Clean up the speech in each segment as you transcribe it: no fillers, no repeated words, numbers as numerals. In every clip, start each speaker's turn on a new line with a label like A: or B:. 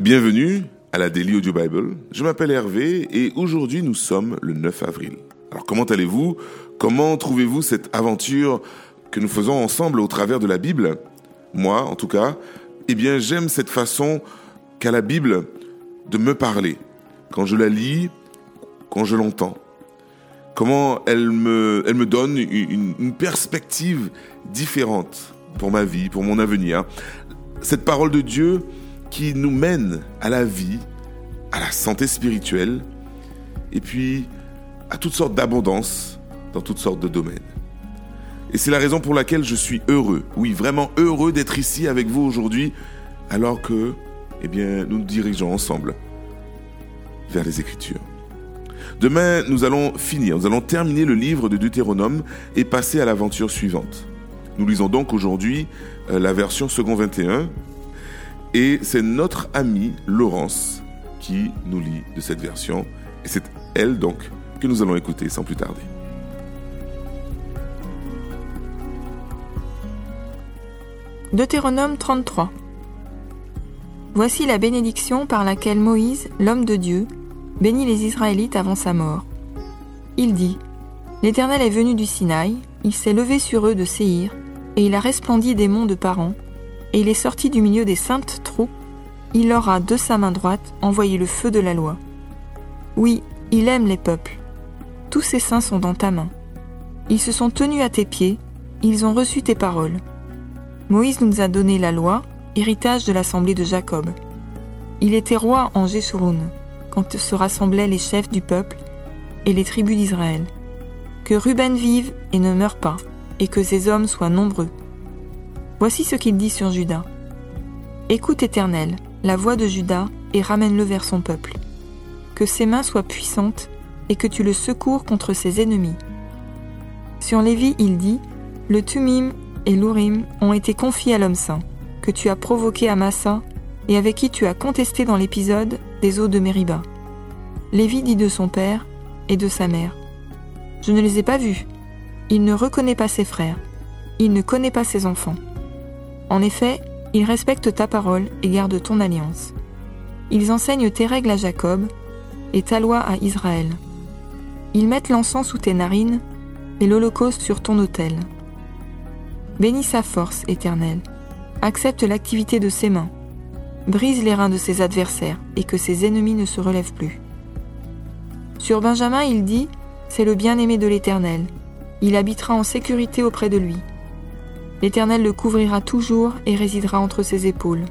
A: Bienvenue à la Daily Audio Bible. Je m'appelle Hervé et aujourd'hui nous sommes le 9 avril. Alors comment allez-vous ? Comment trouvez-vous cette aventure que nous faisons ensemble au travers de la Bible ? Moi, en tout cas, j'aime cette façon qu'a la Bible de me parler. Quand je la lis, quand je l'entends. Comment elle me donne une perspective différente pour ma vie, pour mon avenir. Cette parole de Dieu qui nous mène à la vie, à la santé spirituelle, et puis à toutes sortes d'abondances dans toutes sortes de domaines. Et c'est la raison pour laquelle je suis heureux, oui, vraiment heureux d'être ici avec vous aujourd'hui, alors que, nous nous dirigeons ensemble vers les Écritures. Demain, nous allons terminer le livre de Deutéronome et passer à l'aventure suivante. Nous lisons donc aujourd'hui la version second 21, et c'est notre amie Laurence qui nous lit de cette version, et c'est elle donc que nous allons écouter sans plus tarder.
B: Deutéronome 33. Voici la bénédiction par laquelle Moïse, l'homme de Dieu, bénit les Israélites avant sa mort. Il dit : L'Éternel est venu du Sinaï, il s'est levé sur eux de Séhir, et il a resplendi des monts de Paran, et il est sorti du milieu des saintes troupes, il leur a de sa main droite envoyé le feu de la loi. Oui, il aime les peuples. Tous ses saints sont dans ta main. Ils se sont tenus à tes pieds, ils ont reçu tes paroles. Moïse nous a donné la loi, héritage de l'assemblée de Jacob. Il était roi en Jeshurun, quand se rassemblaient les chefs du peuple et les tribus d'Israël. Que Ruben vive et ne meure pas, et que ses hommes soient nombreux. Voici ce qu'il dit sur Juda. Écoute, Éternel, la voix de Juda, et ramène-le vers son peuple. Que ses mains soient puissantes, et que tu le secours contre ses ennemis. Sur Lévi, il dit : Le Tumim et l'Urim ont été confiés à l'homme saint, que tu as provoqué à Massa, et avec qui tu as contesté dans l'épisode des eaux de Mériba. Lévi dit de son père et de sa mère : Je ne les ai pas vus. Il ne reconnaît pas ses frères. Il ne connaît pas ses enfants. En effet, ils respectent ta parole et gardent ton alliance. Ils enseignent tes règles à Jacob et ta loi à Israël. Ils mettent l'encens sous tes narines et l'holocauste sur ton autel. Bénis sa force, Éternel. Accepte l'activité de ses mains. Brise les reins de ses adversaires et que ses ennemis ne se relèvent plus. Sur Benjamin, il dit : C'est le bien-aimé de l'Éternel. Il habitera en sécurité auprès de lui. L'Éternel le couvrira toujours et résidera entre ses épaules.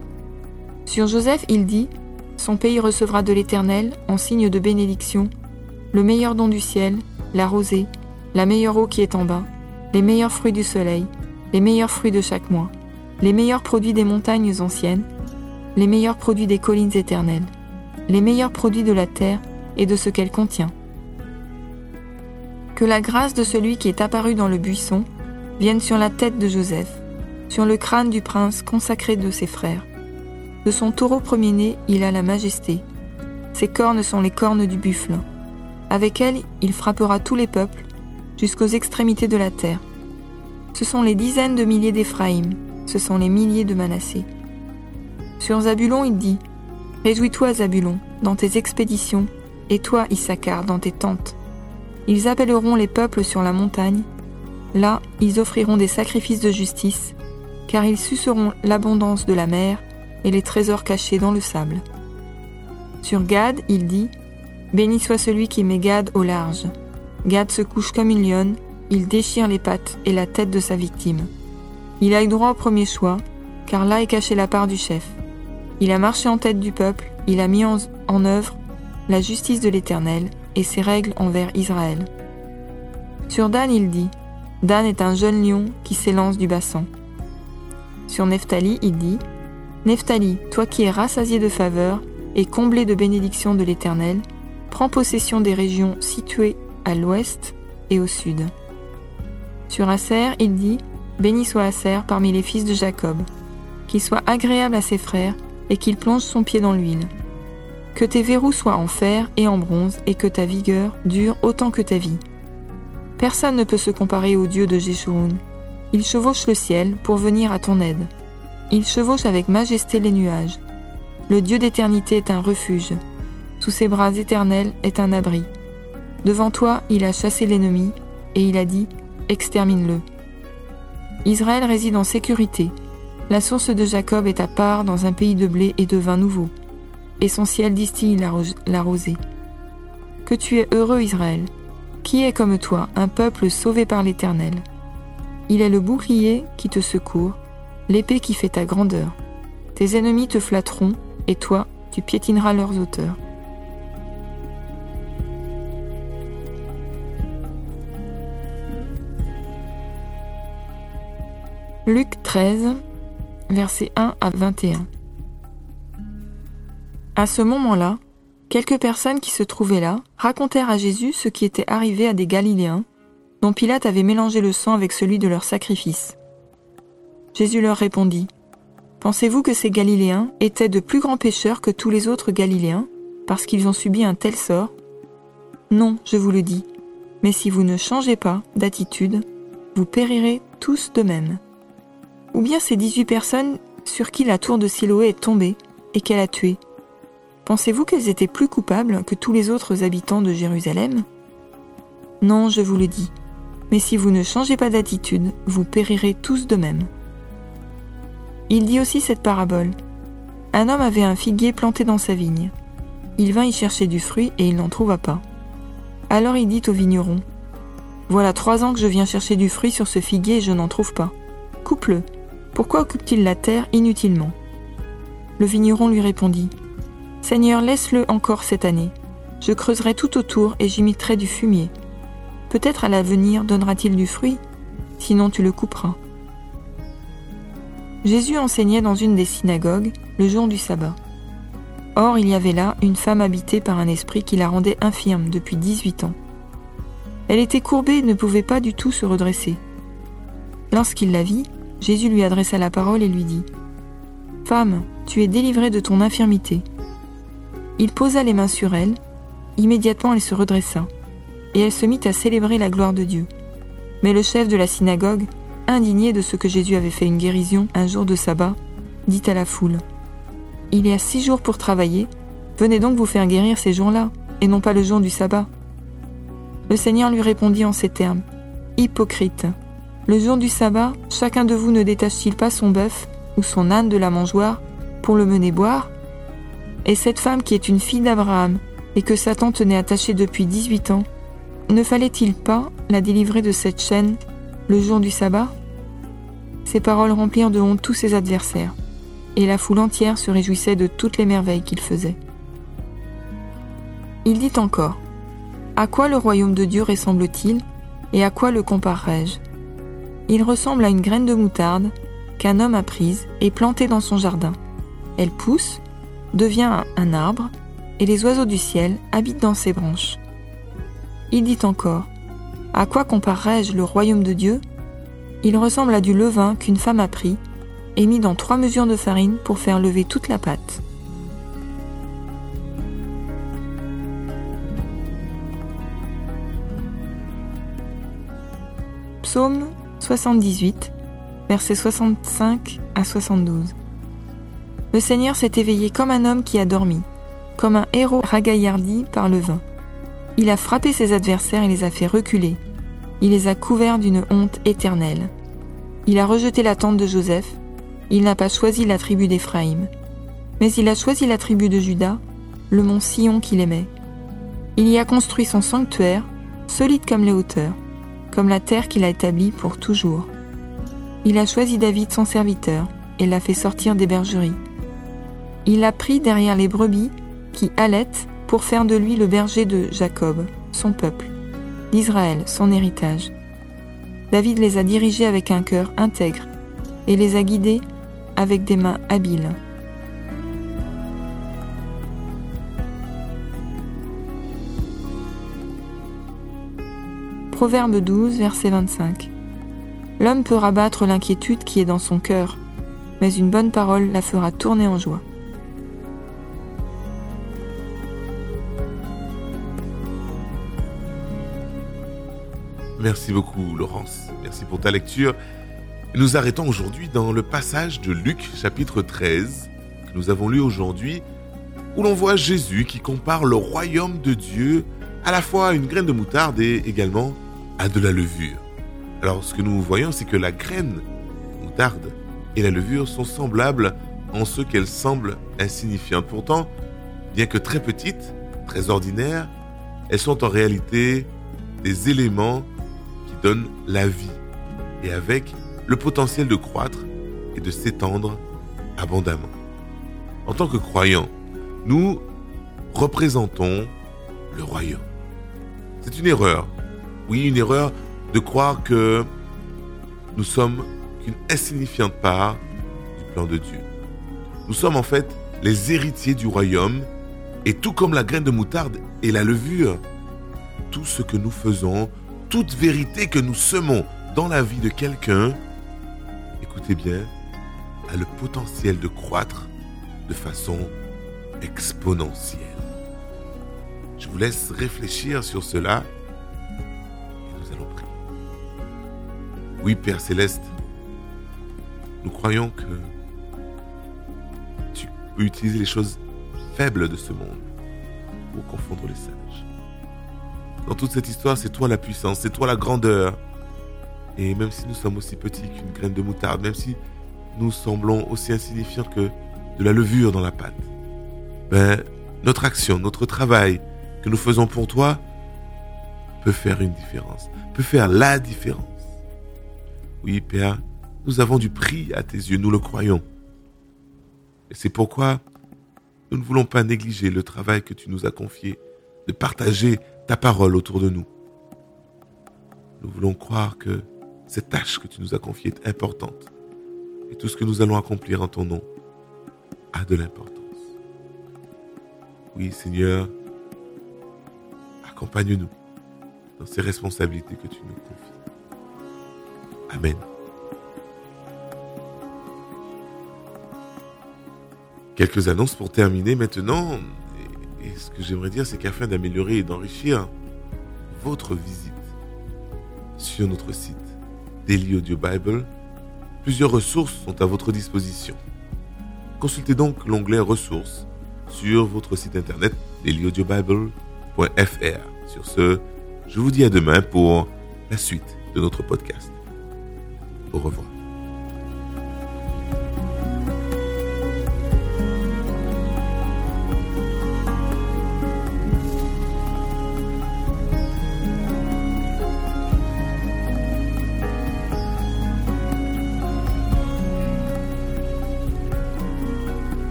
B: Sur Joseph, il dit : Son pays recevra de l'Éternel, en signe de bénédiction, le meilleur don du ciel, la rosée, la meilleure eau qui est en bas, les meilleurs fruits du soleil, les meilleurs fruits de chaque mois, les meilleurs produits des montagnes anciennes, les meilleurs produits des collines éternelles, les meilleurs produits de la terre et de ce qu'elle contient. Que la grâce de celui qui est apparu dans le buisson vienne sur la tête de Joseph, sur le crâne du prince consacré de ses frères. De son taureau premier-né, il a la majesté. Ses cornes sont les cornes du buffle. Avec elles, il frappera tous les peuples, jusqu'aux extrémités de la terre. Ce sont les dizaines de milliers d'Éphraïm, ce sont les milliers de Manassé. Sur Zabulon, il dit : Réjouis-toi, Zabulon, dans tes expéditions, et toi, Issachar, dans tes tentes. Ils appelleront les peuples sur la montagne. Là, ils offriront des sacrifices de justice, car ils suceront l'abondance de la mer et les trésors cachés dans le sable. Sur Gad, il dit : Béni soit celui qui met Gad au large. Gad se couche comme une lionne, il déchire les pattes et la tête de sa victime. Il a eu droit au premier choix, car là est cachée la part du chef. Il a marché en tête du peuple, il a mis en œuvre la justice de l'Éternel et ses règles envers Israël. Sur Dan, il dit : Dan est un jeune lion qui s'élance du bassan. Sur Nephtali, il dit : Nephtali, toi qui es rassasié de faveur et comblé de bénédictions de l'Éternel, prends possession des régions situées à l'ouest et au sud. Sur Aser, il dit : Béni soit Aser parmi les fils de Jacob, qu'il soit agréable à ses frères et qu'il plonge son pied dans l'huile. Que tes verrous soient en fer et en bronze et que ta vigueur dure autant que ta vie. Personne ne peut se comparer au Dieu de Jeshurun. Il chevauche le ciel pour venir à ton aide. Il chevauche avec majesté les nuages. Le Dieu d'éternité est un refuge. Sous ses bras éternels est un abri. Devant toi, il a chassé l'ennemi, et il a dit « Extermine-le ». Israël réside en sécurité. La source de Jacob est à part dans un pays de blé et de vin nouveau, et son ciel distille la rosée. Que tu es heureux, Israël! Qui est comme toi, un peuple sauvé par l'Éternel? Il est le bouclier qui te secourt, l'épée qui fait ta grandeur. Tes ennemis te flatteront, et toi, tu piétineras leurs auteurs. Luc 13, versets 1 à 21. À ce moment-là, quelques personnes qui se trouvaient là racontèrent à Jésus ce qui était arrivé à des Galiléens, dont Pilate avait mélangé le sang avec celui de leur sacrifice. Jésus leur répondit : « Pensez-vous que ces Galiléens étaient de plus grands pécheurs que tous les autres Galiléens, parce qu'ils ont subi un tel sort ? Non, je vous le dis, mais si vous ne changez pas d'attitude, vous périrez tous de même. Ou bien ces 18 personnes sur qui la tour de Siloé est tombée et qu'elle a tué. Pensez-vous qu'elles étaient plus coupables que tous les autres habitants de Jérusalem ? Non, je vous le dis, mais si vous ne changez pas d'attitude, vous périrez tous de même. » Il dit aussi cette parabole. Un homme avait un figuier planté dans sa vigne. Il vint y chercher du fruit et il n'en trouva pas. Alors il dit au vigneron : « Voilà 3 ans que je viens chercher du fruit sur ce figuier et je n'en trouve pas. Coupe-le. Pourquoi occupe-t-il la terre inutilement ? » Le vigneron lui répondit : « Seigneur, laisse-le encore cette année. Je creuserai tout autour et j'y mettrai du fumier. Peut-être à l'avenir donnera-t-il du fruit, sinon tu le couperas. » Jésus enseignait dans une des synagogues le jour du sabbat. Or, il y avait là une femme habitée par un esprit qui la rendait infirme depuis 18 ans. Elle était courbée et ne pouvait pas du tout se redresser. Lorsqu'il la vit, Jésus lui adressa la parole et lui dit : « Femme, tu es délivrée de ton infirmité. » Il posa les mains sur elle, immédiatement elle se redressa, et elle se mit à célébrer la gloire de Dieu. Mais le chef de la synagogue, indigné de ce que Jésus avait fait une guérison un jour de sabbat, dit à la foule : « Il y a 6 jours pour travailler, venez donc vous faire guérir ces jours-là, et non pas le jour du sabbat. » Le Seigneur lui répondit en ces termes : « Hypocrite, le jour du sabbat, chacun de vous ne détache-t-il pas son bœuf ou son âne de la mangeoire pour le mener boire ? Et cette femme qui est une fille d'Abraham et que Satan tenait attachée depuis 18 ans, ne fallait-il pas la délivrer de cette chaîne le jour du sabbat ?» Ces paroles remplirent de honte tous ses adversaires, et la foule entière se réjouissait de toutes les merveilles qu'il faisait. Il dit encore : « À quoi le royaume de Dieu ressemble-t-il, et à quoi le comparerai-je ? Il ressemble à une graine de moutarde qu'un homme a prise et plantée dans son jardin. Elle pousse, devient un arbre, et les oiseaux du ciel habitent dans ses branches. » Il dit encore : « À quoi comparerai-je le royaume de Dieu ? Il ressemble à du levain qu'une femme a pris et mis dans 3 mesures de farine pour faire lever toute la pâte. » Psaume 78, versets 65 à 72. Le Seigneur s'est éveillé comme un homme qui a dormi, comme un héros ragaillardi par le vin. Il a frappé ses adversaires et les a fait reculer. Il les a couverts d'une honte éternelle. Il a rejeté la tente de Joseph. Il n'a pas choisi la tribu d'Éphraïm. Mais il a choisi la tribu de Juda, le mont Sion qu'il aimait. Il y a construit son sanctuaire, solide comme les hauteurs, comme la terre qu'il a établie pour toujours. Il a choisi David son serviteur et l'a fait sortir des bergeries. Il l'a pris derrière les brebis qui allaitent pour faire de lui le berger de Jacob, son peuple, d'Israël, son héritage. David les a dirigés avec un cœur intègre et les a guidés avec des mains habiles. Proverbe 12, verset 25. L'homme peut rabattre l'inquiétude qui est dans son cœur, mais une bonne parole la fera tourner en joie.
A: Merci beaucoup, Laurence. Merci pour ta lecture. Nous arrêtons aujourd'hui dans le passage de Luc, chapitre 13, que nous avons lu aujourd'hui, où l'on voit Jésus qui compare le royaume de Dieu à la fois à une graine de moutarde et également à de la levure. Alors ce que nous voyons, c'est que la graine de moutarde et la levure sont semblables en ce qu'elles semblent insignifiantes. Pourtant, bien que très petites, très ordinaires, elles sont en réalité des éléments qui donnent la vie et avec le potentiel de croître et de s'étendre abondamment. En tant que croyants, nous représentons le royaume. C'est une erreur, oui, une erreur de croire que nous sommes qu'une insignifiante part du plan de Dieu. Nous sommes en fait les héritiers du royaume et tout comme la graine de moutarde et la levure, tout ce que nous faisons, toute vérité que nous semons dans la vie de quelqu'un, écoutez bien, a le potentiel de croître de façon exponentielle. Je vous laisse réfléchir sur cela et nous allons prier. Oui, Père Céleste, nous croyons que tu peux utiliser les choses faibles de ce monde pour confondre les sages. Dans toute cette histoire, c'est toi la puissance, c'est toi la grandeur. Et même si nous sommes aussi petits qu'une graine de moutarde, même si nous semblons aussi insignifiants que de la levure dans la pâte, notre action, notre travail que nous faisons pour toi peut faire une différence, peut faire la différence. Oui, Père, nous avons du prix à tes yeux, nous le croyons. Et c'est pourquoi nous ne voulons pas négliger le travail que tu nous as confié, de partager ta parole autour de nous. Nous voulons croire que cette tâche que tu nous as confiée est importante et tout ce que nous allons accomplir en ton nom a de l'importance. Oui, Seigneur, accompagne-nous dans ces responsabilités que tu nous confies. Amen. Quelques annonces pour terminer maintenant. Et ce que j'aimerais dire, c'est qu'afin d'améliorer et d'enrichir votre visite sur notre site Daily Audio Bible, plusieurs ressources sont à votre disposition. Consultez donc l'onglet Ressources sur votre site internet dailyaudiobible.fr. Sur ce, je vous dis à demain pour la suite de notre podcast. Au revoir.